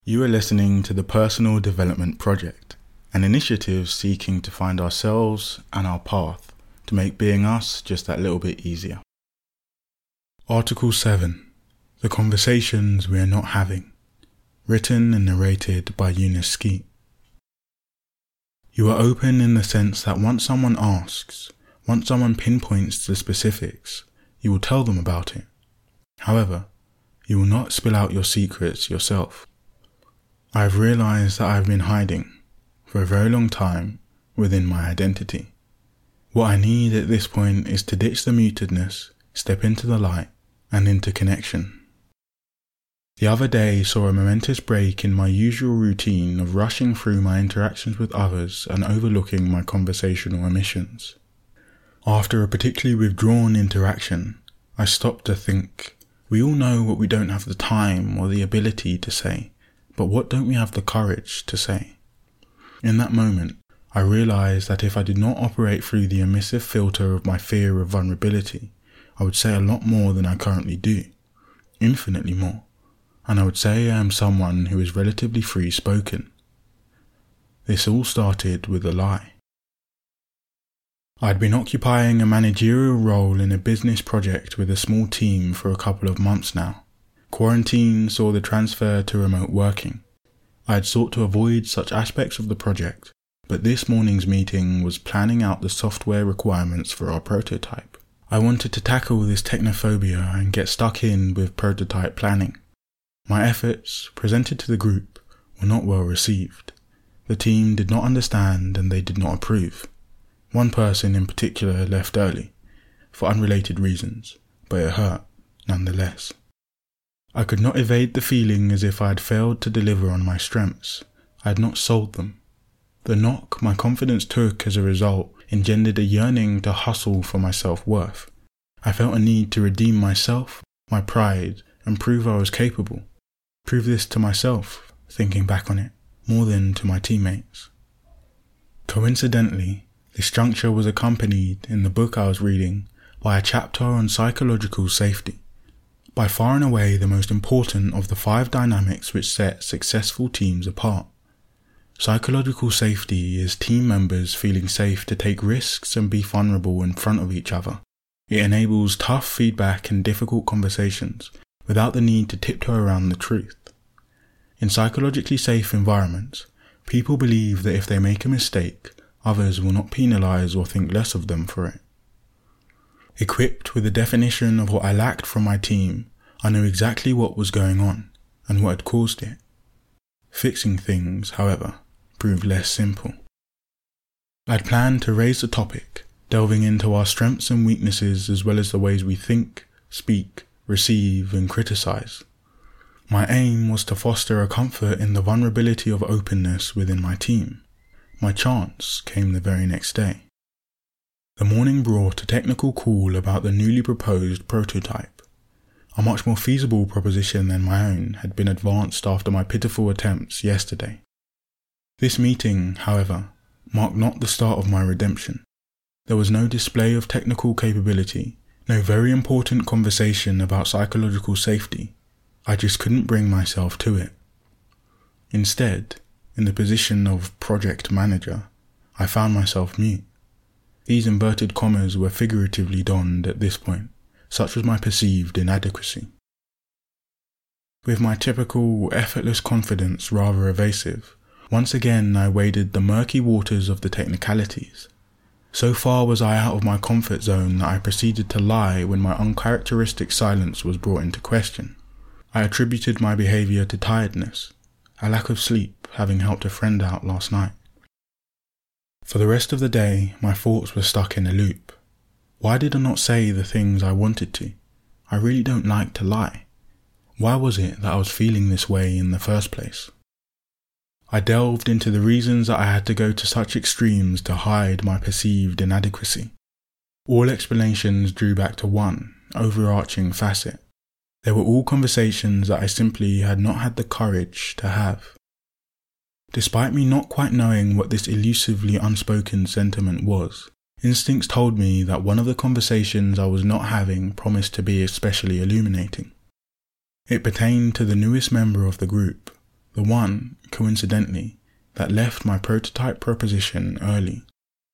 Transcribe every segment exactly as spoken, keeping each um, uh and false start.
You are listening to the Personal Development Project, an initiative seeking to find ourselves and our path to make being us just that little bit easier. Article seven. The Conversations We Are Not Having. Written and narrated by Eunice Skeet. You are open in the sense that once someone asks, once someone pinpoints the specifics, you will tell them about it. However, you will not spill out your secrets yourself. I have realized that I have been hiding, for a very long time, within my identity. What I need at this point is to ditch the mutedness, step into the light, and into connection. The other day saw a momentous break in my usual routine of rushing through my interactions with others and overlooking my conversational omissions. After a particularly withdrawn interaction, I stopped to think, we all know what we don't have the time or the ability to say. But what don't we have the courage to say? In that moment, I realized that if I did not operate through the emissive filter of my fear of vulnerability, I would say a lot more than I currently do, infinitely more, and I would say I am someone who is relatively free-spoken. This all started with a lie. I had been occupying a managerial role in a business project with a small team for a couple of months now. Quarantine saw the transfer to remote working. I had sought to avoid such aspects of the project, but this morning's meeting was planning out the software requirements for our prototype. I wanted to tackle this technophobia and get stuck in with prototype planning. My efforts, presented to the group, were not well received. The team did not understand and they did not approve. One person in particular left early, for unrelated reasons, but it hurt nonetheless. I could not evade the feeling as if I had failed to deliver on my strengths. I had not sold them. The knock my confidence took as a result engendered a yearning to hustle for my self-worth. I felt a need to redeem myself, my pride, and prove I was capable. Prove this to myself, thinking back on it, more than to my teammates. Coincidentally, this juncture was accompanied in the book I was reading by a chapter on psychological safety. By far and away the most important of the five dynamics which set successful teams apart. Psychological safety is team members feeling safe to take risks and be vulnerable in front of each other. It enables tough feedback and difficult conversations without the need to tiptoe around the truth. In psychologically safe environments, people believe that if they make a mistake, others will not penalize or think less of them for it. Equipped with a definition of what I lacked from my team, I knew exactly what was going on and what had caused it. Fixing things, however, proved less simple. I'd planned to raise the topic, delving into our strengths and weaknesses as well as the ways we think, speak, receive, and criticize. My aim was to foster a comfort in the vulnerability of openness within my team. My chance came the very next day. The morning brought a technical call about the newly proposed prototype. A much more feasible proposition than my own had been advanced after my pitiful attempts yesterday. This meeting, however, marked not the start of my redemption. There was no display of technical capability, no very important conversation about psychological safety. I just couldn't bring myself to it. Instead, in the position of project manager, I found myself mute. These inverted commas were figuratively donned at this point, such was my perceived inadequacy. With my typical effortless confidence rather evasive, once again I waded the murky waters of the technicalities. So far was I out of my comfort zone that I proceeded to lie when my uncharacteristic silence was brought into question. I attributed my behaviour to tiredness, a lack of sleep having helped a friend out last night. For the rest of the day, my thoughts were stuck in a loop. Why did I not say the things I wanted to? I really don't like to lie. Why was it that I was feeling this way in the first place? I delved into the reasons that I had to go to such extremes to hide my perceived inadequacy. All explanations drew back to one, overarching facet. They were all conversations that I simply had not had the courage to have. Despite me not quite knowing what this elusively unspoken sentiment was, instincts told me that one of the conversations I was not having promised to be especially illuminating. It pertained to the newest member of the group, the one, coincidentally, that left my prototype proposition early.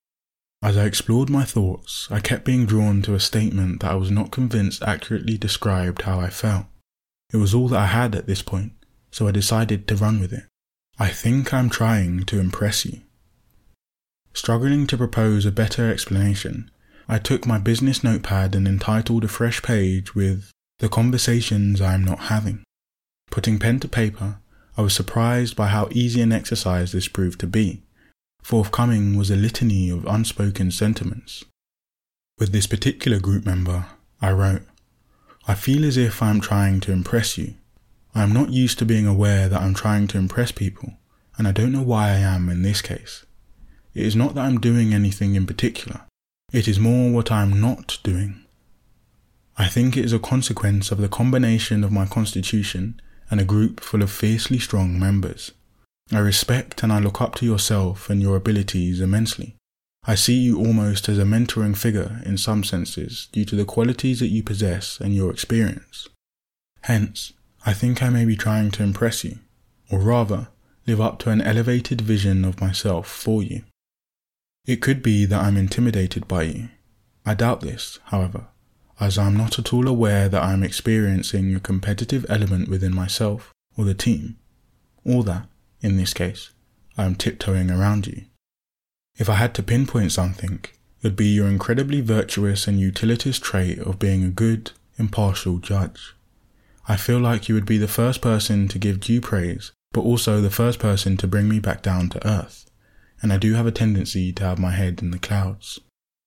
As I explored my thoughts, I kept being drawn to a statement that I was not convinced accurately described how I felt. It was all that I had at this point, so I decided to run with it. I think I'm trying to impress you. Struggling to propose a better explanation, I took my business notepad and entitled a fresh page with "The Conversations I Am Not Having." Putting pen to paper, I was surprised by how easy an exercise this proved to be. Forthcoming was a litany of unspoken sentiments. With this particular group member, I wrote, "I feel as if I am trying to impress you. I am not used to being aware that I am trying to impress people, and I don't know why I am in this case. It is not that I am doing anything in particular. It is more what I am not doing. I think it is a consequence of the combination of my constitution and a group full of fiercely strong members. I respect and I look up to yourself and your abilities immensely. I see you almost as a mentoring figure in some senses due to the qualities that you possess and your experience. Hence, I think I may be trying to impress you, or rather, live up to an elevated vision of myself for you. It could be that I'm intimidated by you. I doubt this, however, as I am not at all aware that I am experiencing a competitive element within myself or the team, or that, in this case, I am tiptoeing around you. If I had to pinpoint something, it would be your incredibly virtuous and utilitarian trait of being a good, impartial judge. I feel like you would be the first person to give due praise, but also the first person to bring me back down to earth, and I do have a tendency to have my head in the clouds."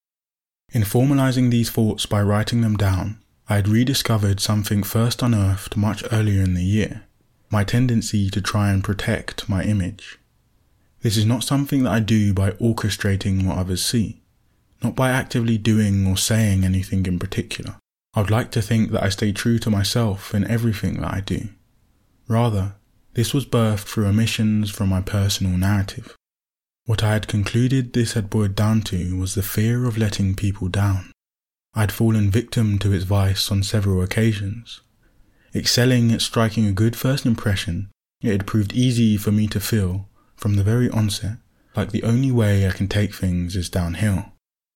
In formalizing these thoughts by writing them down, I had rediscovered something first unearthed much earlier in the year, my tendency to try and protect my image. This is not something that I do by orchestrating what others see, not by actively doing or saying anything in particular. I would like to think that I stay true to myself in everything that I do. Rather, this was birthed through omissions from my personal narrative. What I had concluded this had boiled down to was the fear of letting people down. I had fallen victim to its vice on several occasions. Excelling at striking a good first impression, it had proved easy for me to feel, from the very onset, like the only way I can take things is downhill.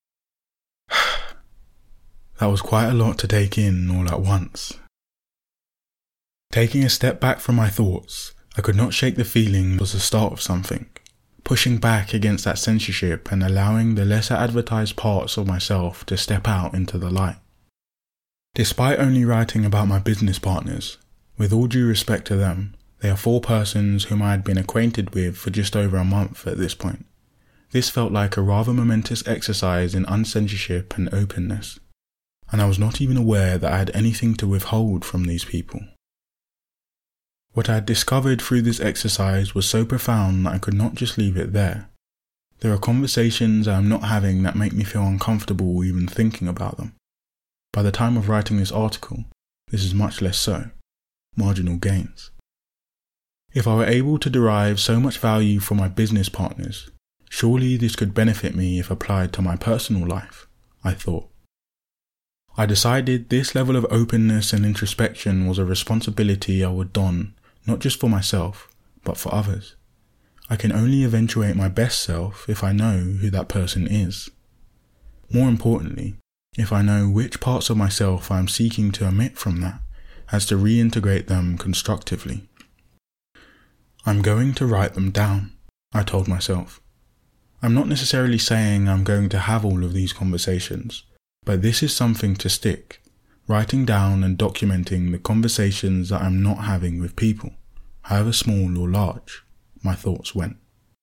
That was quite a lot to take in all at once. Taking a step back from my thoughts, I could not shake the feeling it was the start of something, pushing back against that censorship and allowing the lesser advertised parts of myself to step out into the light. Despite only writing about my business partners, with all due respect to them, they are four persons whom I had been acquainted with for just over a month at this point. This felt like a rather momentous exercise in uncensorship and openness, and I was not even aware that I had anything to withhold from these people. What I had discovered through this exercise was so profound that I could not just leave it there. There are conversations I am not having that make me feel uncomfortable even thinking about them. By the time of writing this article, this is much less so. Marginal gains. If I were able to derive so much value from my business partners, surely this could benefit me if applied to my personal life, I thought. I decided this level of openness and introspection was a responsibility I would don, not just for myself, but for others. I can only eventuate my best self if I know who that person is. More importantly, if I know which parts of myself I am seeking to omit from that, as to reintegrate them constructively. I'm going to write them down, I told myself. I'm not necessarily saying I'm going to have all of these conversations, but this is something to stick, writing down and documenting the conversations that I'm not having with people, however small or large, my thoughts went.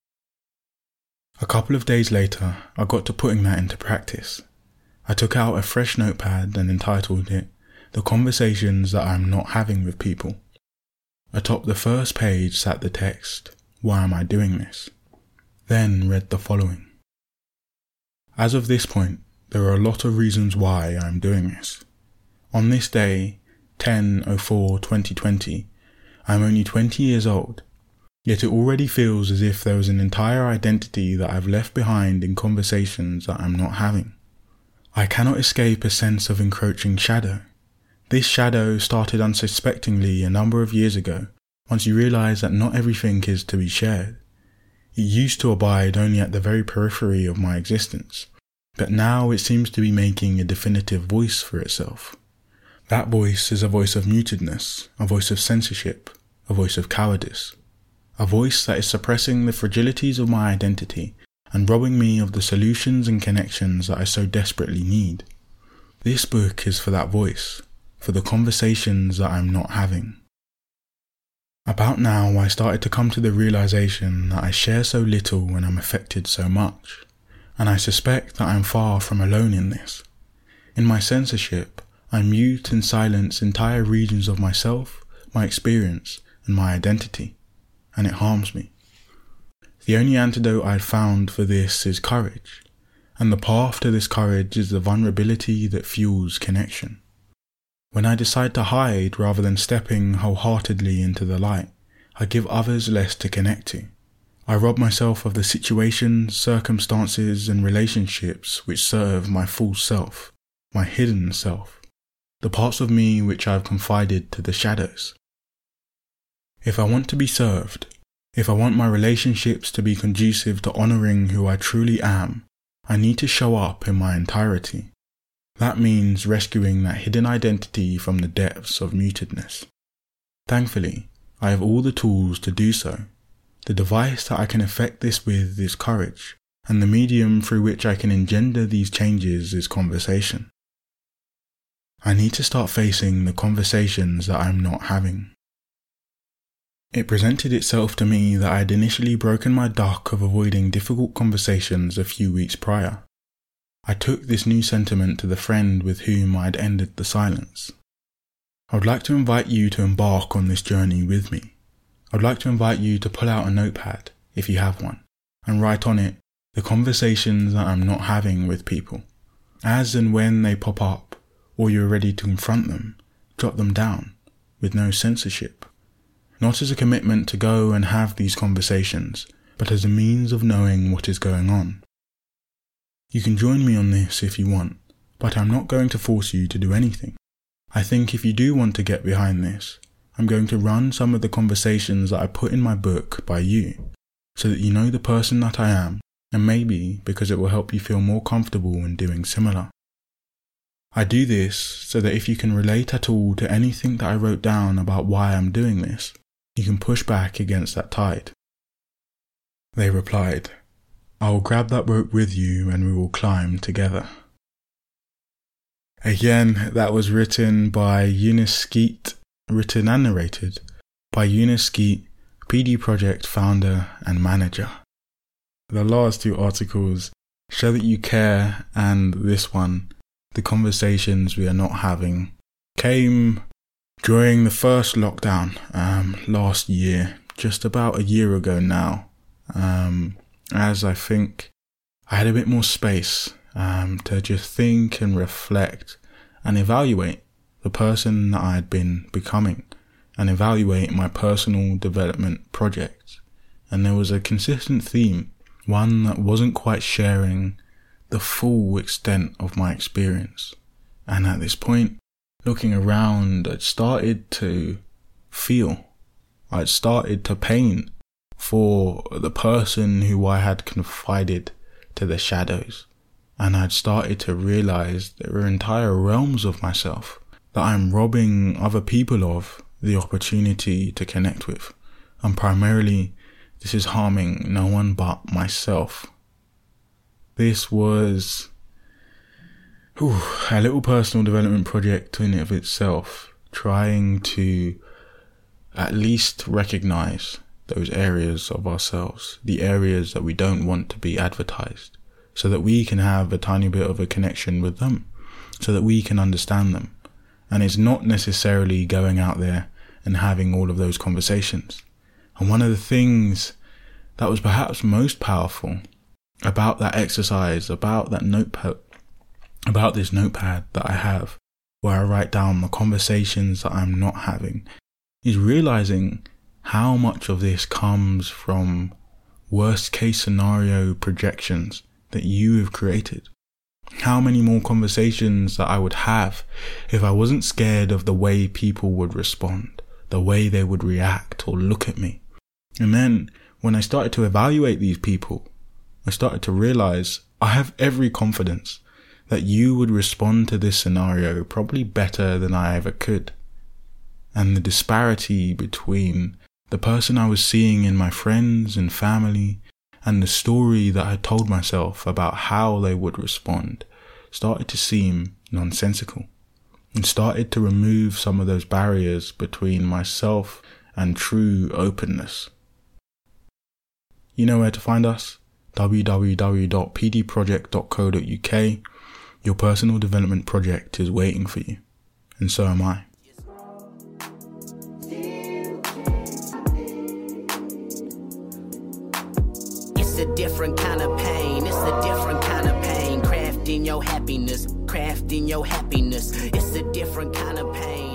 A couple of days later, I got to putting that into practice. I took out a fresh notepad and entitled it, "The Conversations That I Am Not Having with People." Atop the first page sat the text, "Why am I doing this?" Then read the following. As of this point, there are a lot of reasons why I am doing this. On this day, ten oh four twenty twenty, I am only twenty years old, yet it already feels as if there was an entire identity that I've left behind in conversations that I'm not having. I cannot escape a sense of encroaching shadow. This shadow started unsuspectingly a number of years ago once you realise that not everything is to be shared. It used to abide only at the very periphery of my existence, but now it seems to be making a definitive voice for itself. That voice is a voice of mutedness, a voice of censorship, a voice of cowardice, a voice that is suppressing the fragilities of my identity and robbing me of the solutions and connections that I so desperately need. This book is for that voice, for the conversations that I'm not having. About now, I started to come to the realization that I share so little when I'm affected so much, and I suspect that I'm far from alone in this. In my censorship, I mute and silence entire regions of myself, my experience, and my identity, and it harms me. The only antidote I've found for this is courage, and the path to this courage is the vulnerability that fuels connection. When I decide to hide rather than stepping wholeheartedly into the light, I give others less to connect to. I rob myself of the situations, circumstances, and relationships which serve my full self, my hidden self, the parts of me which I have confided to the shadows. If I want to be served, if I want my relationships to be conducive to honouring who I truly am, I need to show up in my entirety. That means rescuing that hidden identity from the depths of mutedness. Thankfully, I have all the tools to do so. The device that I can effect this with is courage, and the medium through which I can engender these changes is conversation. I need to start facing the conversations that I'm not having. It presented itself to me that I had initially broken my duck of avoiding difficult conversations a few weeks prior. I took this new sentiment to the friend with whom I had ended the silence. I would like to invite you to embark on this journey with me. I would like to invite you to pull out a notepad, if you have one, and write on it the conversations that I'm not having with people. As and when they pop up, or you're ready to confront them, jot them down, with no censorship. Not as a commitment to go and have these conversations, but as a means of knowing what is going on. You can join me on this if you want, but I'm not going to force you to do anything. I think if you do want to get behind this, I'm going to run some of the conversations that I put in my book by you, so that you know the person that I am, and maybe because it will help you feel more comfortable in doing similar. I do this so that if you can relate at all to anything that I wrote down about why I'm doing this, you can push back against that tide. They replied, I will grab that rope with you and we will climb together. Again, that was written by Eunice Skeet, written and narrated by Eunice Skeet, P D Project founder and manager. The last two articles show that you care, and this one, the conversations we are not having, came during the first lockdown um, last year, just about a year ago now. Um, as I think I had a bit more space um, to just think and reflect and evaluate the person that I had been becoming and evaluate my personal development projects. And there was a consistent theme, one that wasn't quite sharing the full extent of my experience. And at this point, looking around, I'd started to feel, I'd started to pain for the person who I had confided to the shadows. And I'd started to realize there were entire realms of myself that I'm robbing other people of the opportunity to connect with. And primarily, this is harming no one but myself. This was whew, a little personal development project in and of itself, trying to at least recognize those areas of ourselves, the areas that we don't want to be advertised, so that we can have a tiny bit of a connection with them, so that we can understand them. And it's not necessarily going out there and having all of those conversations. And one of the things that was perhaps most powerful about that exercise, about that notepad, about this notepad that I have, where I write down the conversations that I'm not having, is realizing how much of this comes from worst case scenario projections that you have created. How many more conversations that I would have if I wasn't scared of the way people would respond, the way they would react or look at me. And then when I started to evaluate these people, I started to realize I have every confidence that you would respond to this scenario probably better than I ever could. And the disparity between the person I was seeing in my friends and family and the story that I told myself about how they would respond started to seem nonsensical, and started to remove some of those barriers between myself and true openness. You know where to find us? w w w dot p d project dot co dot u k. Your personal development project is waiting for you, and so am I. It's a different kind of pain, it's a different kind of pain. Crafting your happiness, crafting your happiness. It's a different kind of pain.